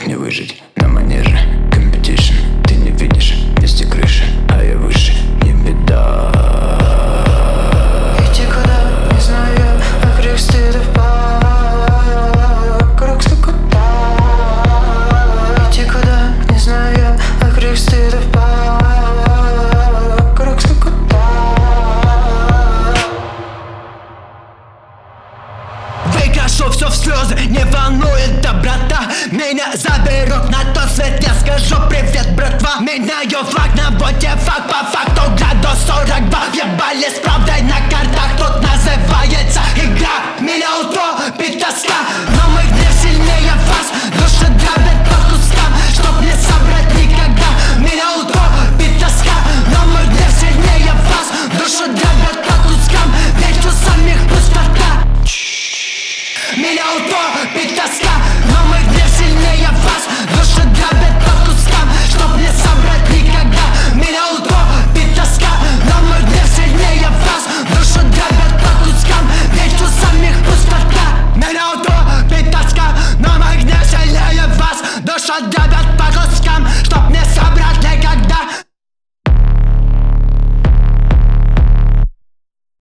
как мне выжить на манеже? Competition, ты не видишь, есть и крыши, а я выше, не беда. Идти куда, не знаю, а крик стыда вокруг скукота. Идти куда, не знаю, а крик стыда вокруг скукота. Выкрашу все в слезы, не волнует доброта. Меня заберут на тот свет, я скажу привет, братва. Меняю флаг на боте, факт по факту градус 42. Ебали с правдой на картах, тут называется игра. Меня утопит тоска, но мы гнев сильнее вас. Души дробят по кускам, чтоб не собрать никогда. Меня утопит тоска, но мы гнев сильнее вас. Души дробят по кускам, ведь у самих пустота. Меня утопит тоска, но мы гнев сильнее вас. Души дробят по кускам, чтоб не собрать никогда. Меня утопит тоска, но мы гнев сильнее вас. Души дробят по кускам, ведь у самих пустота. Меня утопит тоска, но мы гнев сильнее вас. Души дробят по кускам, чтоб